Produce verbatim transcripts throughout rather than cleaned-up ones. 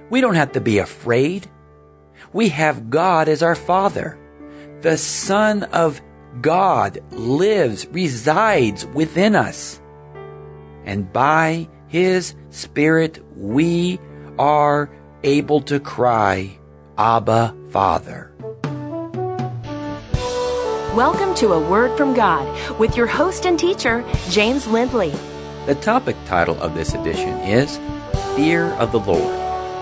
We don't have to be afraid. We have God as our Father. The Son of God lives, resides within us. And by His Spirit, we are able to cry, Abba, Father. Welcome to A Word from God with your host and teacher, James Lindley. The topic title of this edition is Fear of the Lord.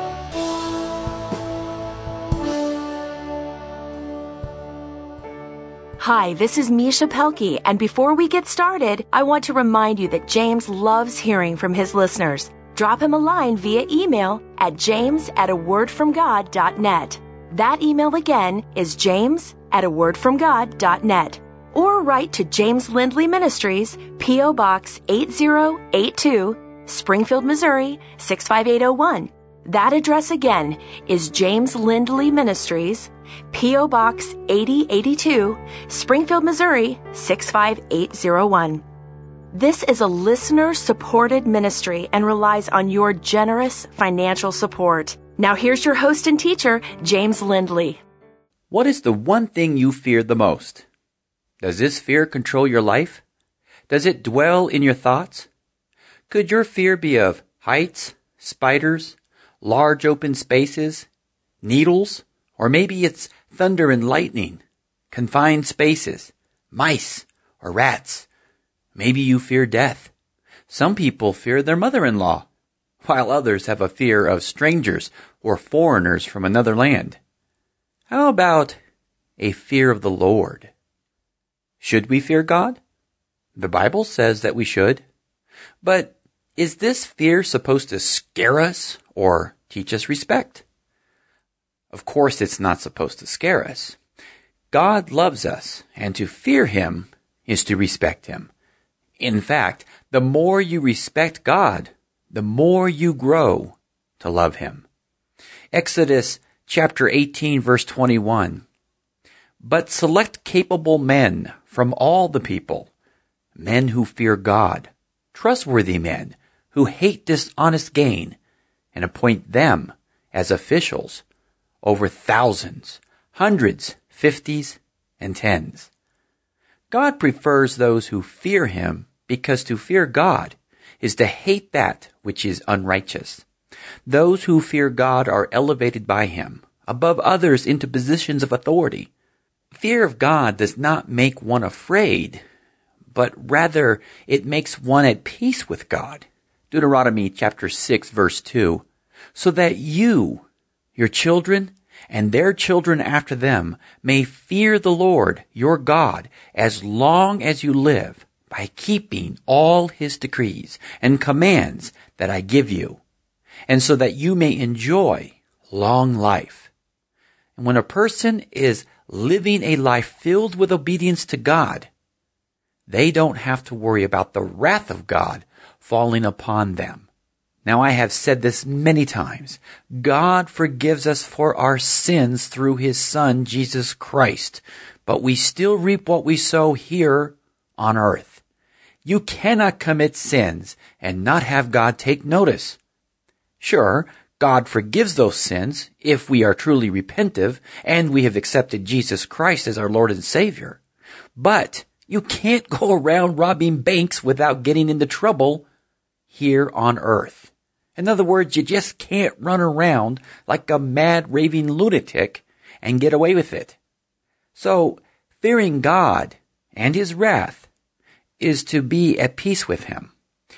Hi, this is Misha Pelkey, and before we get started, I want to remind you that James loves hearing from his listeners. Drop him a line via email at james at a word from god dot net. That email again is james at a word from god dot net. Or write to James Lindley Ministries, P O. Box eight zero eight two, Springfield, Missouri six five eight oh one. That address again is James Lindley Ministries, P O. Box eighty eighty-two, Springfield, Missouri six five eight oh one. This is a listener-supported ministry and relies on your generous financial support. Now here's your host and teacher, James Lindley. What is the one thing you fear the most? Does this fear control your life? Does it dwell in your thoughts? Could your fear be of heights, spiders, large open spaces, needles, or maybe it's thunder and lightning, confined spaces, mice, or rats? Maybe you fear death. Some people fear their mother-in-law, while others have a fear of strangers or foreigners from another land. How about a fear of the Lord? Should we fear God? The Bible says that we should. But is this fear supposed to scare us or teach us respect? Of course, it's not supposed to scare us. God loves us, and to fear Him is to respect Him. In fact, the more you respect God, the more you grow to love Him. Exodus chapter eighteen, verse twenty-one. But select capable men from all the people, men who fear God, trustworthy men who hate dishonest gain, and appoint them as officials over thousands, hundreds, fifties, and tens. God prefers those who fear Him because to fear God is to hate that which is unrighteous. Those who fear God are elevated by Him above others into positions of authority. Fear of God does not make one afraid, but rather it makes one at peace with God. Deuteronomy chapter six, verse two. So that you, your children, and their children after them may fear the Lord your God as long as you live, by keeping all His decrees and commands that I give you, and so that you may enjoy long life. And when a person is living a life filled with obedience to God, they don't have to worry about the wrath of God falling upon them. Now, I have said this many times. God forgives us for our sins through His Son, Jesus Christ, but we still reap what we sow here on earth. You cannot commit sins and not have God take notice. Sure, God forgives those sins if we are truly repentive and we have accepted Jesus Christ as our Lord and Savior. But you can't go around robbing banks without getting into trouble here on earth. In other words, you just can't run around like a mad raving lunatic and get away with it. So, fearing God and His wrath is to be at peace with Him.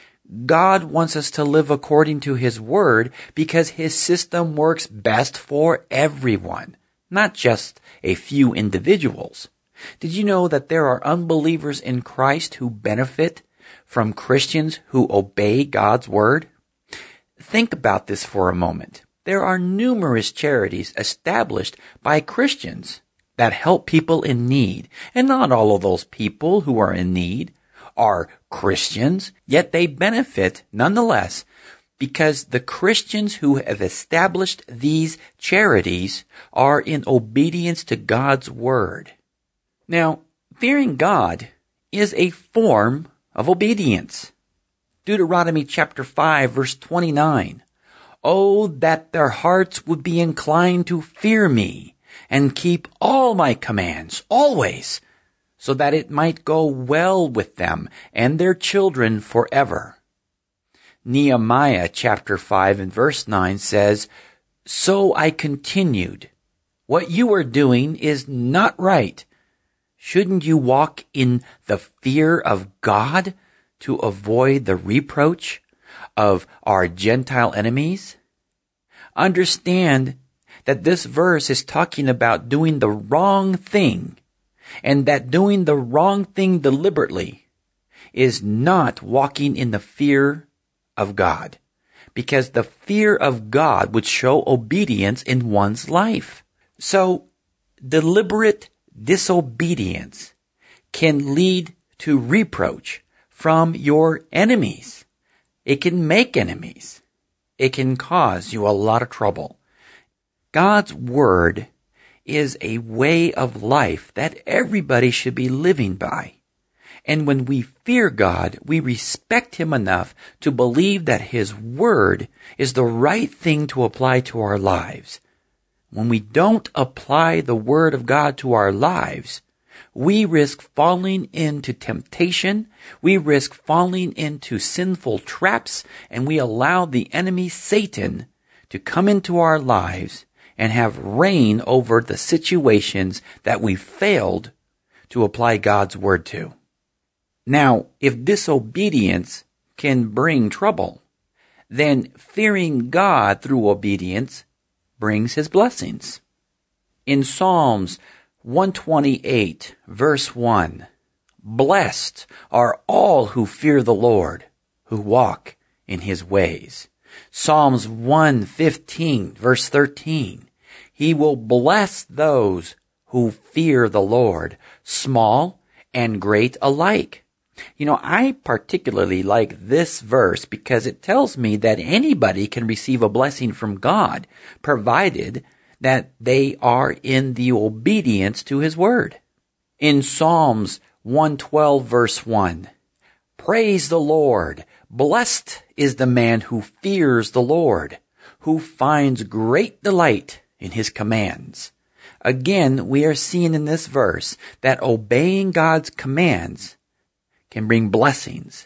God wants us to live according to His Word because His system works best for everyone, not just a few individuals. Did you know that there are unbelievers in Christ who benefit from Christians who obey God's Word? Think about this for a moment. There are numerous charities established by Christians that help people in need, and not all of those people who are in need are Christians, yet they benefit nonetheless because the Christians who have established these charities are in obedience to God's Word. Now, fearing God is a form of obedience. Deuteronomy chapter five, verse twenty-nine. Oh, that their hearts would be inclined to fear me and keep all my commands always, so that it might go well with them and their children forever. Nehemiah chapter five and verse nine says, So I continued, What you are doing is not right. Shouldn't you walk in the fear of God to avoid the reproach of our Gentile enemies? Understand that this verse is talking about doing the wrong thing, and that doing the wrong thing deliberately is not walking in the fear of God, because the fear of God would show obedience in one's life. So, deliberate disobedience can lead to reproach from your enemies. It can make enemies. It can cause you a lot of trouble. God's word is a way of life that everybody should be living by. And when we fear God, we respect Him enough to believe that His word is the right thing to apply to our lives. When we don't apply the word of God to our lives, we risk falling into temptation, we risk falling into sinful traps, and we allow the enemy Satan to come into our lives and have reign over the situations that we failed to apply God's word to. Now, if disobedience can bring trouble, then fearing God through obedience brings His blessings. In Psalms one twenty-eight, verse one, Blessed are all who fear the Lord, who walk in His ways. Psalms one fifteen, verse thirteen, He will bless those who fear the Lord, small and great alike. You know, I particularly like this verse because it tells me that anybody can receive a blessing from God, provided that they are in the obedience to His word. In Psalms one twelve, verse one, Praise the Lord. Blessed is the man who fears the Lord, who finds great delight in His commands. Again, we are seeing in this verse that obeying God's commands can bring blessings.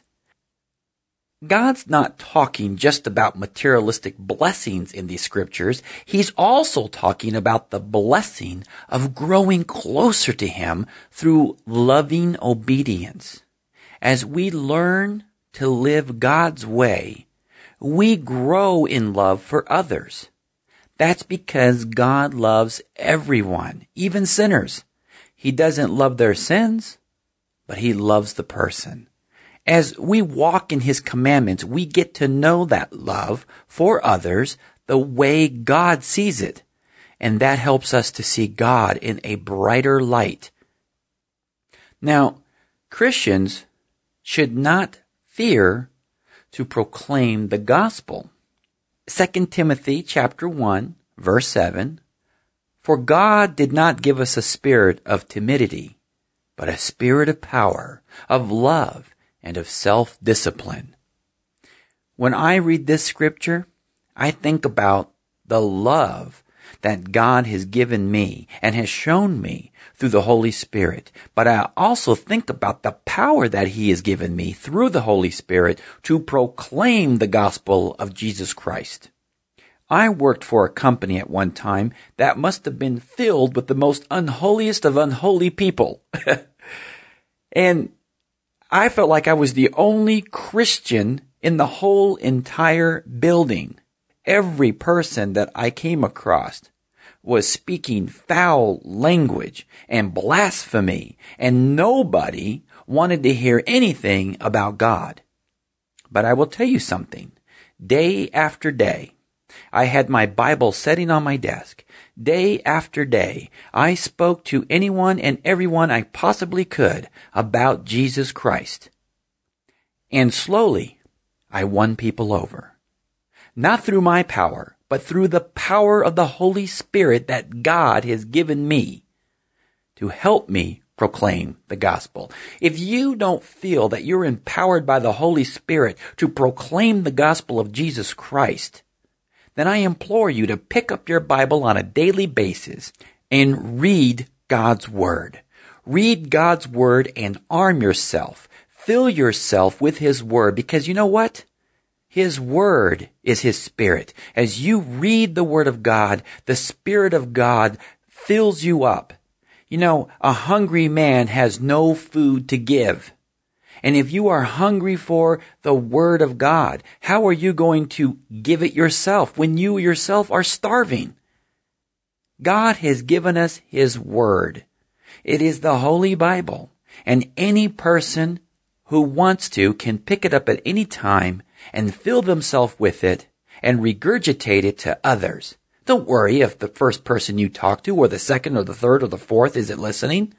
God's not talking just about materialistic blessings in these scriptures. He's also talking about the blessing of growing closer to Him through loving obedience. As we learn to live God's way, we grow in love for others. That's because God loves everyone, even sinners. He doesn't love their sins, but He loves the person. As we walk in His commandments, we get to know that love for others the way God sees it. And that helps us to see God in a brighter light. Now, Christians should not fear to proclaim the gospel. Second Timothy chapter one, verse seven, For God did not give us a spirit of timidity, but a spirit of power, of love, and of self-discipline. When I read this scripture, I think about the love that God has given me and has shown me through the Holy Spirit. But I also think about the power that He has given me through the Holy Spirit to proclaim the gospel of Jesus Christ. I worked for a company at one time that must have been filled with the most unholiest of unholy people. And I felt like I was the only Christian in the whole entire building. Every person that I came across was speaking foul language and blasphemy, and nobody wanted to hear anything about God. But I will tell you something. Day after day, I had my Bible sitting on my desk. Day after day, I spoke to anyone and everyone I possibly could about Jesus Christ. And slowly, I won people over. Not through my power, but through the power of the Holy Spirit that God has given me to help me proclaim the gospel. If you don't feel that you're empowered by the Holy Spirit to proclaim the gospel of Jesus Christ, then I implore you to pick up your Bible on a daily basis and read God's Word. Read God's Word and arm yourself. Fill yourself with His Word, because you know what? His Word is His Spirit. As you read the Word of God, the Spirit of God fills you up. You know, a hungry man has no food to give. And if you are hungry for the Word of God, how are you going to give it yourself when you yourself are starving? God has given us His Word. It is the Holy Bible, and any person who wants to can pick it up at any time and fill themselves with it and regurgitate it to others. Don't worry if the first person you talk to, or the second, or the third, or the fourth isn't listening,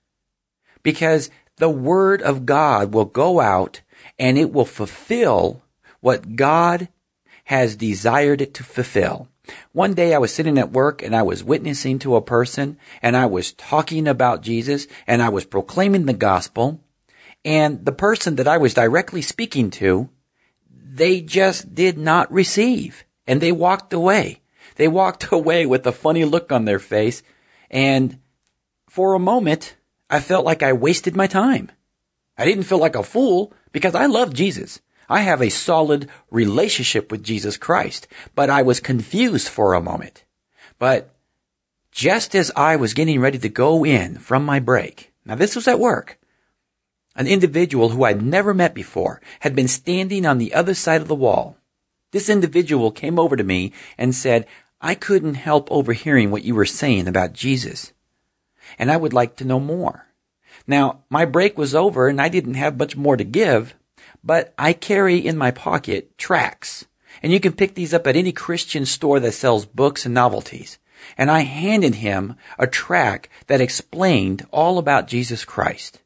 because the Word of God will go out and it will fulfill what God has desired it to fulfill. One day I was sitting at work and I was witnessing to a person, and I was talking about Jesus, and I was proclaiming the gospel, and the person that I was directly speaking to, they just did not receive, and they walked away. They walked away with a funny look on their face, and for a moment, I felt like I wasted my time. I didn't feel like a fool, because I love Jesus. I have a solid relationship with Jesus Christ, but I was confused for a moment. But just as I was getting ready to go in from my break, now this was at work, an individual who I'd never met before had been standing on the other side of the wall. This individual came over to me and said, "I couldn't help overhearing what you were saying about Jesus, and I would like to know more." Now, my break was over and I didn't have much more to give, but I carry in my pocket tracts, and you can pick these up at any Christian store that sells books and novelties. And I handed him a tract that explained all about Jesus Christ.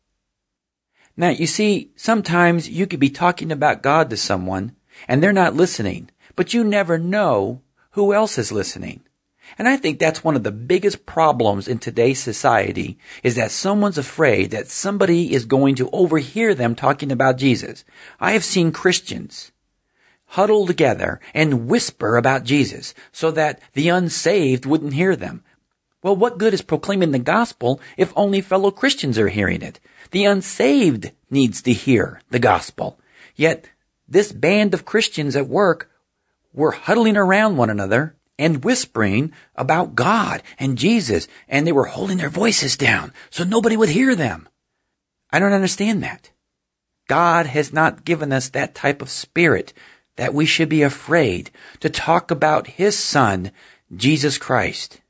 Now, you see, sometimes you could be talking about God to someone, and they're not listening, but you never know who else is listening. And I think that's one of the biggest problems in today's society, is that someone's afraid that somebody is going to overhear them talking about Jesus. I have seen Christians huddle together and whisper about Jesus so that the unsaved wouldn't hear them. Well, what good is proclaiming the gospel if only fellow Christians are hearing it? The unsaved needs to hear the gospel. Yet this band of Christians at work were huddling around one another and whispering about God and Jesus, and they were holding their voices down so nobody would hear them. I don't understand that. God has not given us that type of spirit that we should be afraid to talk about His Son, Jesus Christ.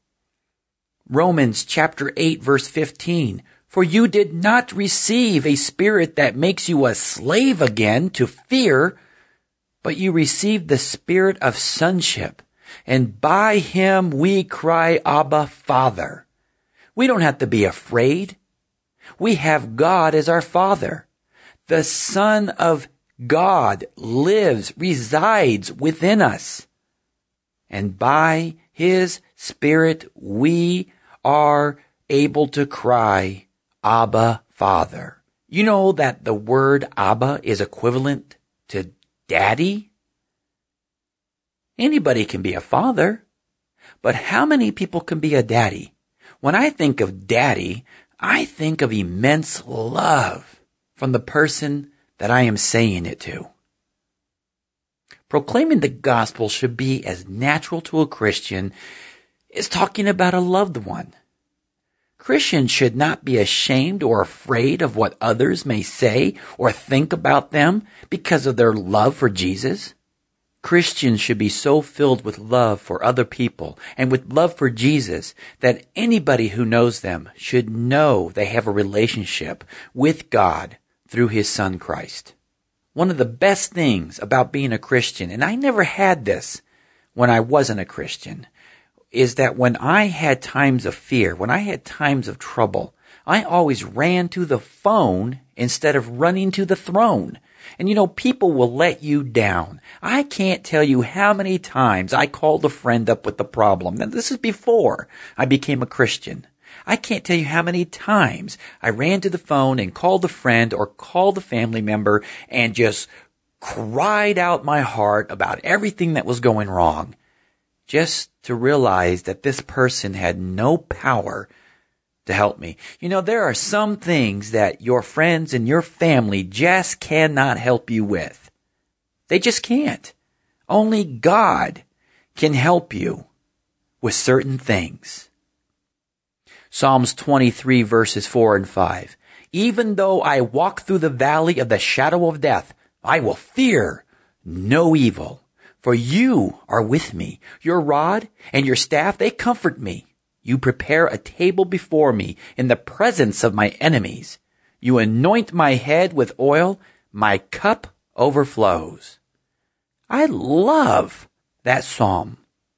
Romans chapter eight, verse fifteen. For you did not receive a spirit that makes you a slave again to fear, but you received the spirit of sonship. And by Him we cry, Abba, Father. We don't have to be afraid. We have God as our Father. The Son of God lives, resides within us. And by His Spirit we are able to cry, Abba, Father. You know that the word Abba is equivalent to daddy? Anybody can be a father, but how many people can be a daddy? When I think of daddy, I think of immense love from the person that I am saying it to. Proclaiming the gospel should be as natural to a Christian as talking about a loved one. Christians should not be ashamed or afraid of what others may say or think about them because of their love for Jesus. Christians should be so filled with love for other people and with love for Jesus that anybody who knows them should know they have a relationship with God through His Son Christ. One of the best things about being a Christian, and I never had this when I wasn't a Christian, is that when I had times of fear, when I had times of trouble, I always ran to the phone instead of running to the throne. And you know, people will let you down. I can't tell you how many times I called a friend up with the problem. Now, this is before I became a Christian. I can't tell you how many times I ran to the phone and called a friend or called a family member and just cried out my heart about everything that was going wrong. just to realize that this person had no power to help me. You know, there are some things that your friends and your family just cannot help you with. They just can't. Only God can help you with certain things. Psalms twenty-three verses four and five. Even though I walk through the valley of the shadow of death, I will fear no evil, for you are with me. Your rod and your staff, they comfort me. You prepare a table before me in the presence of my enemies. You anoint my head with oil. My cup overflows. I love that psalm.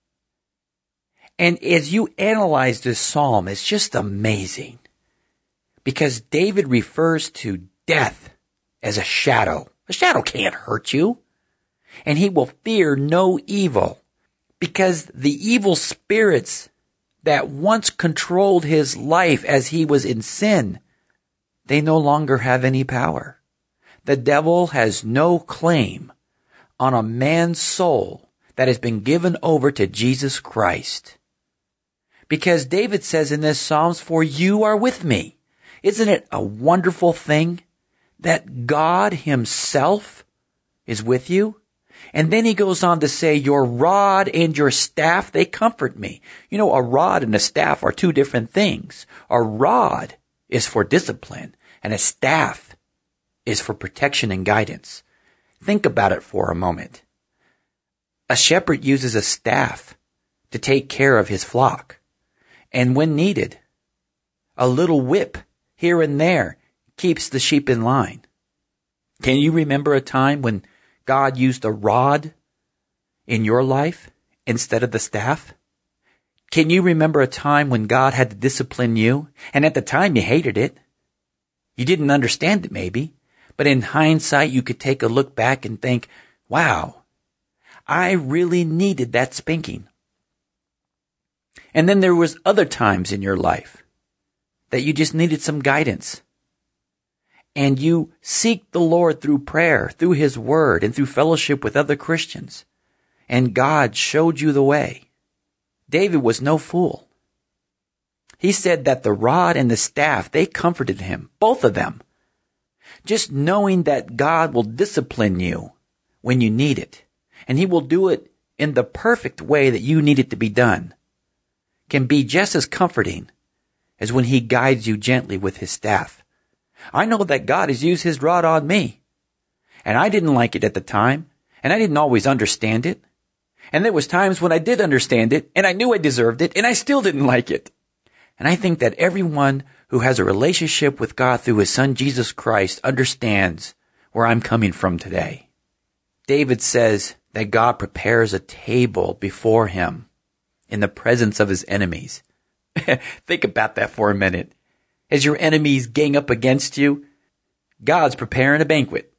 And as you analyze this psalm, it's just amazing. Because David refers to death as a shadow. A shadow can't hurt you. And he will fear no evil. Because the evil spirits that once controlled his life as he was in sin, they no longer have any power. The devil has no claim on a man's soul that has been given over to Jesus Christ. Because David says in this Psalms, for you are with me. Isn't it a wonderful thing that God himself is with you? And then he goes on to say, your rod and your staff, they comfort me. You know, a rod and a staff are two different things. A rod is for discipline, and a staff is for protection and guidance. Think about it for a moment. A shepherd uses a staff to take care of his flock. And when needed, a little whip here and there keeps the sheep in line. Can you remember a time when God used a rod in your life instead of the staff? Can you remember a time when God had to discipline you? And at the time you hated it. You didn't understand it maybe. But in hindsight, you could take a look back and think, wow, I really needed that spanking. And then there was other times in your life that you just needed some guidance. And you seek the Lord through prayer, through his word, and through fellowship with other Christians. And God showed you the way. David was no fool. He said that the rod and the staff, they comforted him, both of them. Just knowing that God will discipline you when you need it, and he will do it in the perfect way that you need it to be done, can be just as comforting as when he guides you gently with his staff. I know that God has used his rod on me, and I didn't like it at the time, and I didn't always understand it. And there was times when I did understand it, and I knew I deserved it, and I still didn't like it. And I think that everyone who has a relationship with God through his son Jesus Christ understands where I'm coming from today. David says that God prepares a table before him in the presence of his enemies. Think about that for a minute. As your enemies gang up against you, God's preparing a banquet.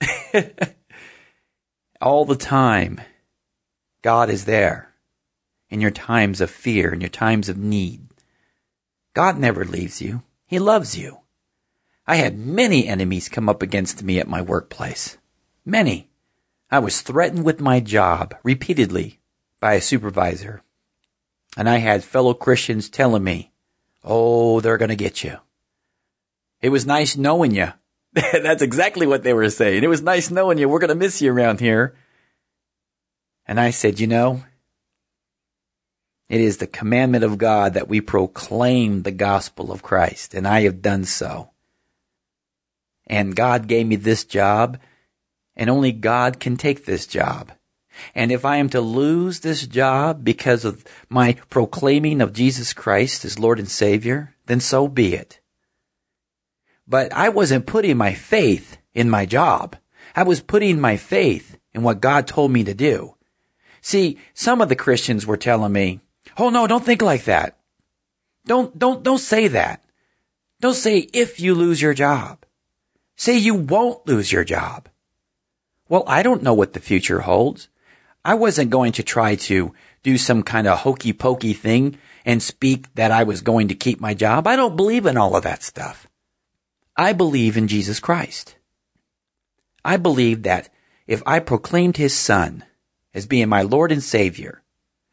All the time, God is there in your times of fear, in your times of need. God never leaves you. He loves you. I had many enemies come up against me at my workplace. Many. I was threatened with my job repeatedly by a supervisor. And I had fellow Christians telling me, oh, they're going to get you. It was nice knowing you. That's exactly what they were saying. It was nice knowing you. We're going to miss you around here. And I said, you know, it is the commandment of God that we proclaim the gospel of Christ. And I have done so. And God gave me this job. And only God can take this job. And if I am to lose this job because of my proclaiming of Jesus Christ as Lord and Savior, then so be it. But I wasn't putting my faith in my job. I was putting my faith in what God told me to do. See, some of the Christians were telling me, oh no, don't think like that. Don't, don't, don't say that. Don't say if you lose your job. Say you won't lose your job. Well, I don't know what the future holds. I wasn't going to try to do some kind of hokey pokey thing and speak that I was going to keep my job. I don't believe in all of that stuff. I believe in Jesus Christ. I believe that if I proclaimed his son as being my Lord and Savior,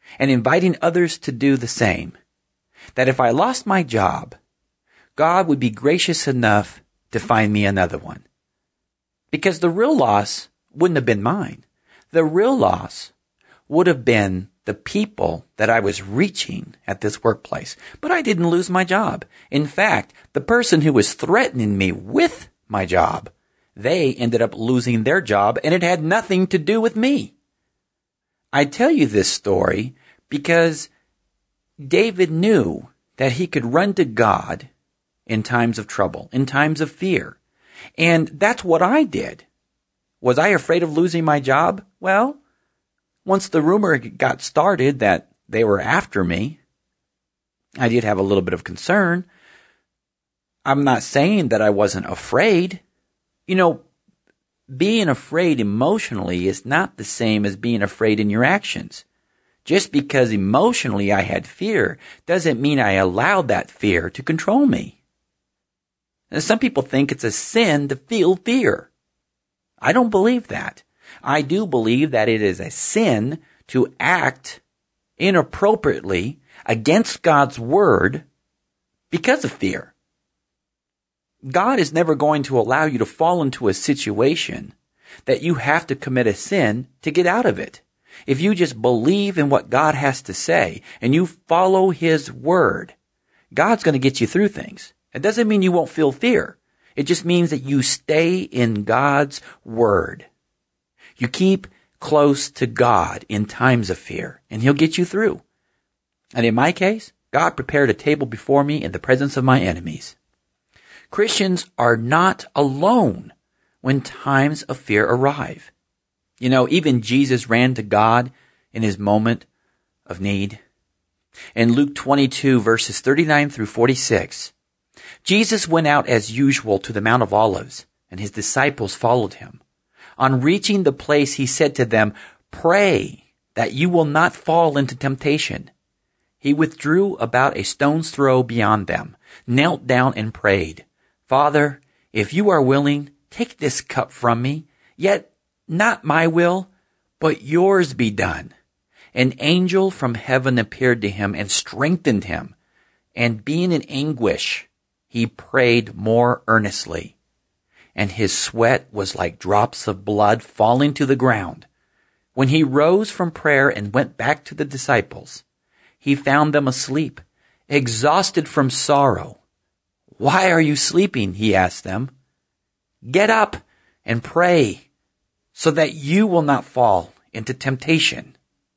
and inviting others to do the same. That if I lost my job, God would be gracious enough to find me another one. Because the real loss wouldn't have been mine. The real loss would have been the people that I was reaching at this workplace. But I didn't lose my job. In fact, the person who was threatening me with my job, they ended up losing their job, and it had nothing to do with me. I tell you this story because David knew that he could run to God in times of trouble, in times of fear. And that's what I did. Was I afraid of losing my job? Well, once the rumor got started that they were after me, I did have a little bit of concern. I'm not saying that I wasn't afraid. You know, being afraid emotionally is not the same as being afraid in your actions. Just because emotionally I had fear doesn't mean I allowed that fear to control me. Now, some people think it's a sin to feel fear. I don't believe that. I do believe that it is a sin to act inappropriately against God's word because of fear. God is never going to allow you to fall into a situation that you have to commit a sin to get out of it. If you just believe in what God has to say and you follow His word, God's going to get you through things. It doesn't mean you won't feel fear. It just means that you stay in God's word. You keep close to God in times of fear, and He'll get you through. And in my case, God prepared a table before me in the presence of my enemies. Christians are not alone when times of fear arrive. You know, even Jesus ran to God in His moment of need. In Luke twenty-two, verses thirty-nine through forty-six, Jesus went out as usual to the Mount of Olives, and His disciples followed Him. On reaching the place, He said to them, "Pray that you will not fall into temptation." He withdrew about a stone's throw beyond them, knelt down and prayed, "Father, if you are willing, take this cup from me, yet not my will, but yours be done." An angel from heaven appeared to him and strengthened him, and being in anguish, he prayed more earnestly, and his sweat was like drops of blood falling to the ground. When he rose from prayer and went back to the disciples, he found them asleep, exhausted from sorrow. "Why are you sleeping?" he asked them. "Get up and pray so that you will not fall into temptation."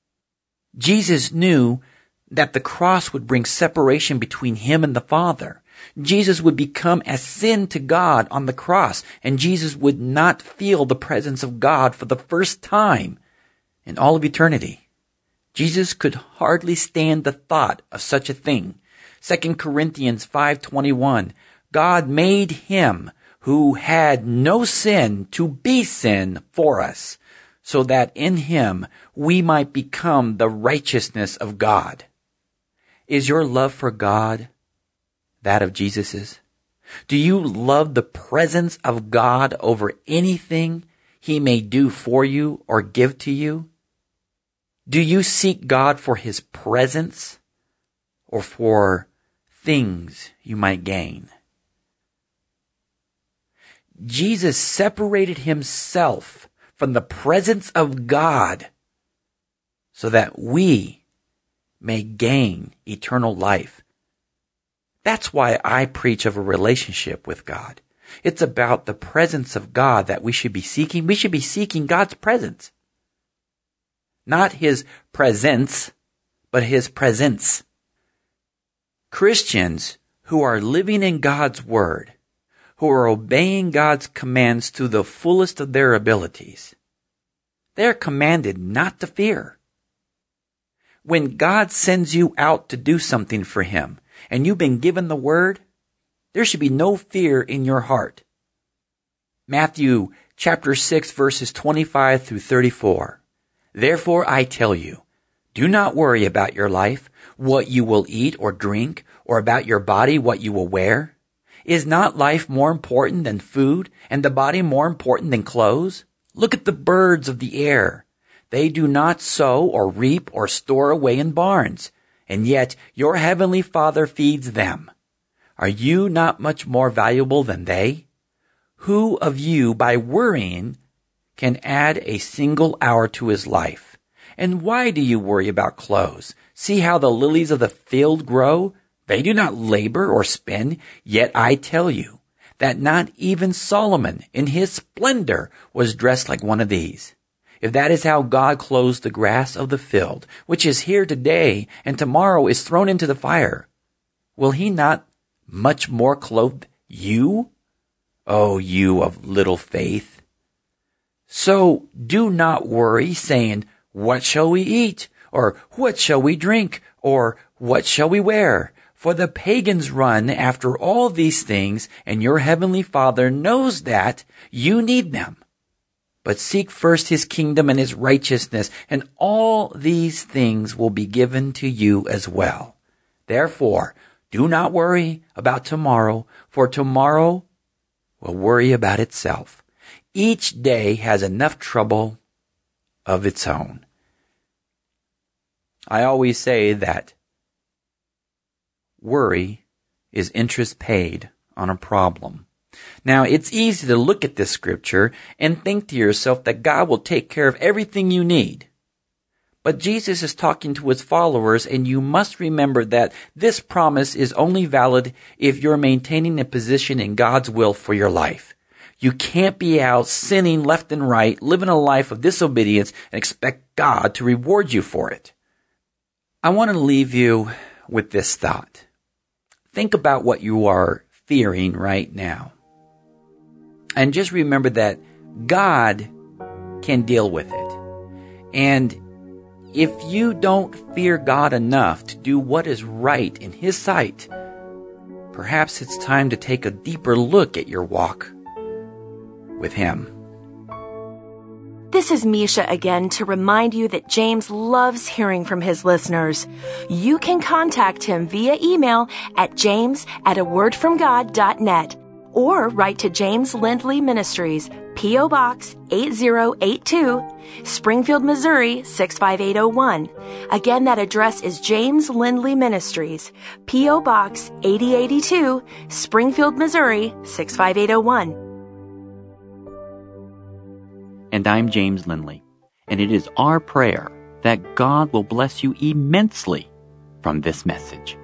Jesus knew that the cross would bring separation between him and the Father. Jesus would become as sin to God on the cross, and Jesus would not feel the presence of God for the first time in all of eternity. Jesus could hardly stand the thought of such a thing. Second Corinthians five twenty-one, God made him who had no sin to be sin for us, so that in him we might become the righteousness of God. Is your love for God that of Jesus's? Do you love the presence of God over anything He may do for you or give to you? Do you seek God for His presence or for things you might gain? Jesus separated Himself from the presence of God so that we may gain eternal life. That's why I preach of a relationship with God. It's about the presence of God that we should be seeking. We should be seeking God's presence. Not His presence, but His presence. Christians who are living in God's Word, who are obeying God's commands to the fullest of their abilities, they are commanded not to fear. When God sends you out to do something for Him, and you've been given the word, there should be no fear in your heart. Matthew chapter six, verses twenty-five through thirty-four. Therefore I tell you, do not worry about your life, what you will eat or drink, or about your body, what you will wear. Is not life more important than food, and the body more important than clothes? Look at the birds of the air. They do not sow or reap or store away in barns, and yet your heavenly Father feeds them. Are you not much more valuable than they? Who of you, by worrying, can add a single hour to his life? And why do you worry about clothes? See how the lilies of the field grow? They do not labor or spin, yet I tell you that not even Solomon in his splendor was dressed like one of these. If that is how God clothes the grass of the field, which is here today and tomorrow is thrown into the fire, will he not much more clothe you? O you of little faith. So do not worry, saying, what shall we eat? Or what shall we drink? Or what shall we wear? For the pagans run after all these things, and your heavenly Father knows that you need them. But seek first his kingdom and his righteousness, and all these things will be given to you as well. Therefore, do not worry about tomorrow, for tomorrow will worry about itself. Each day has enough trouble of its own. I always say that worry is interest paid on a problem. Now, it's easy to look at this scripture and think to yourself that God will take care of everything you need. But Jesus is talking to his followers, and you must remember that this promise is only valid if you're maintaining a position in God's will for your life. You can't be out sinning left and right, living a life of disobedience, and expect God to reward you for it. I want to leave you with this thought. Think about what you are fearing right now. And just remember that God can deal with it. And if you don't fear God enough to do what is right in his sight, perhaps it's time to take a deeper look at your walk with him. This is Misha again to remind you that James loves hearing from his listeners. You can contact him via email at james at a word from god dot net or write to James Lindley Ministries, P O. Box eight zero eight two, Springfield, Missouri six five eight oh one. Again, that address is James Lindley Ministries, P O. Box eighty eighty-two, Springfield, Missouri six five eight oh one. And I'm James Lindley, and it is our prayer that God will bless you immensely from this message.